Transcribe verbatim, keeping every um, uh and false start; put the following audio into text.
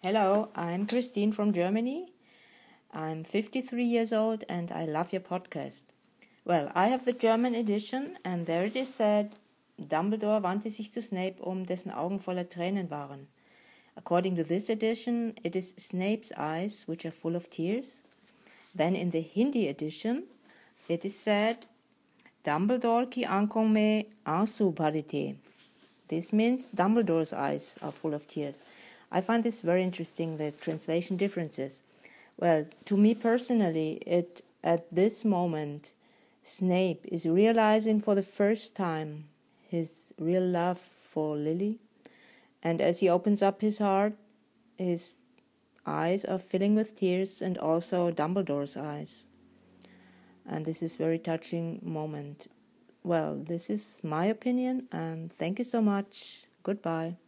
Hello, I'm Christine from Germany. I'm fifty-three years old and I love your podcast. Well, I have the German edition and there it is said, Dumbledore wandte sich zu Snape um, dessen Augen voller Tränen waren. According to this edition, it is Snape's eyes which are full of tears. Then in the Hindi edition, it is said, Dumbledore ki aankhon mein aansu bhare the. This means Dumbledore's eyes are full of tears. I find this very interesting, the translation differences. Well, to me personally, it at this moment, Snape is realizing for the first time his real love for Lily. And as he opens up his heart, his eyes are filling with tears and also Dumbledore's eyes. And this is a very touching moment. Well, this is my opinion and thank you so much. Goodbye.